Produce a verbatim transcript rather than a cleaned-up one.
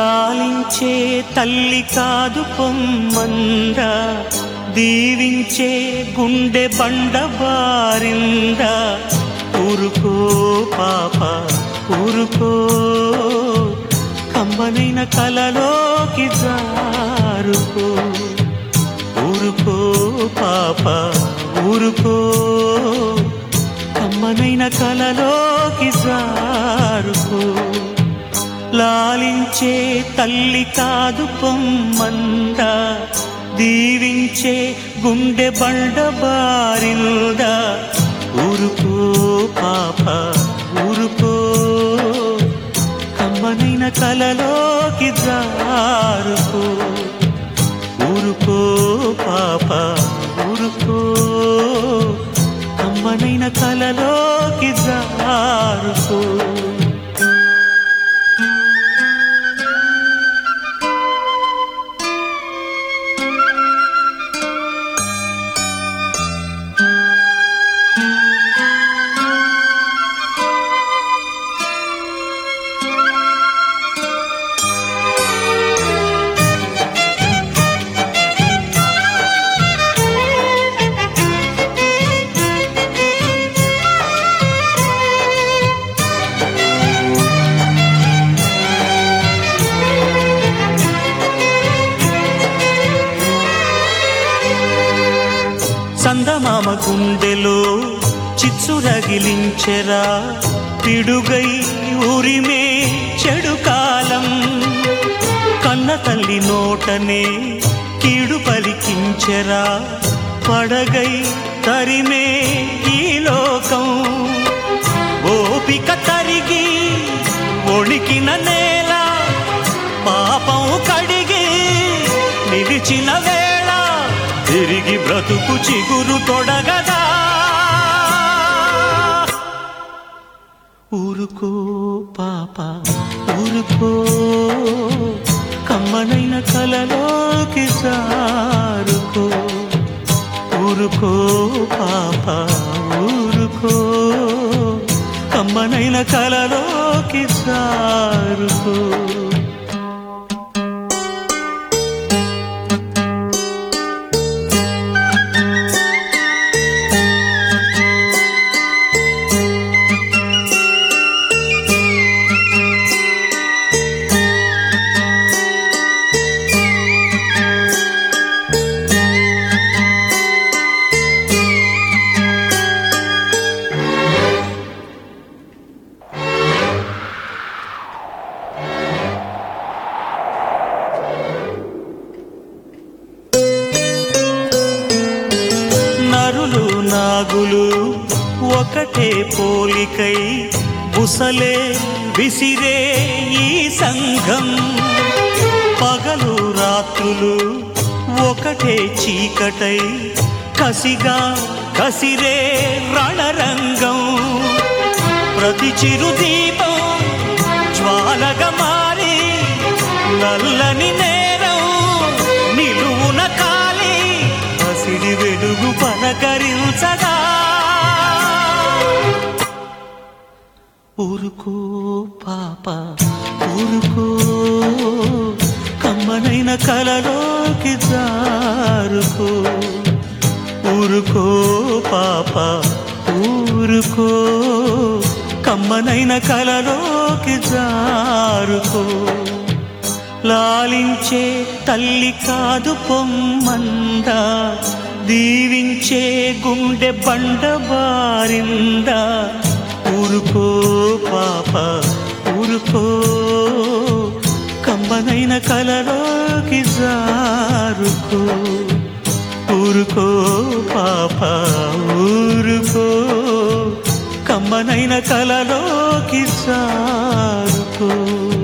లాలించే తల్లి కాదు పొమ్మంద, దీవించే గుండె బండ బారింద. ఊరుకో పాప ఊరుకో, కమ్మనైన కలలోకి జారుకో. ఊరుకో పాప ఊరుకో, కమ్మనైన కలలోకి జారుకో. లాలించే తల్లి కాదు పొమ్మంద, దీవించే గుండె బండ బారింద. ఊరుకో పాప ఊరుకో, కమ్మనైన కలలోకి జారుకో. ఊరుకో పాప ఊరుకో, కమ్మనైన కలలోకి జారుకో. చందమామ గుండెలో చిచ్చు రగిలించెరా, పిడుగై ఉరిమే చెడు కాలం. కన్న తల్లి నోటనే కీడు పలికించెరా, పడగై తరిమే ఈ లోకం. ఓపిక తరిగి ఒణికిన నేల, పాపం కడిగి నిలిచిన వేళ, తిరిగి బ్రతుకు చిగురు తొడగదా. ఊరుకో పాప ఊరుకో, కమ్మనైన కలలోకి జారుకో. ఊరుకో పాప ఊరుకో, కమ్మనైన కలలోకి జారుకో. నాగులు ఒకటే పోలికై బుసలే విసిరే ఈ సంఘం. పగలు రాత్రులు ఒకటే చీకటై కసిగా కసిరే రణరంగం. ప్రతి చిరు దీపం జ్వాలగా మారి నల్లని నేరం నిలువున కాలి, పసిడి వెలుగు పలకరించగా. ఊరుకో పాప ఊరుకో, కమ్మనైన కలలోకి జారుకో. ఊరుకో పాప ఊరుకో, కమ్మనైన కలలోకి జారుకో. లాలించే తల్లి కాదు పొమ్మంద, దీవించే గుండె బండ బారింద. ఊరుకో పాప ఊరుకో, కమ్మనైన కలలోకి జారుకో. ఊరుకో పాప ఊరుకో, కమ్మనైన కలలోకి జారుకో.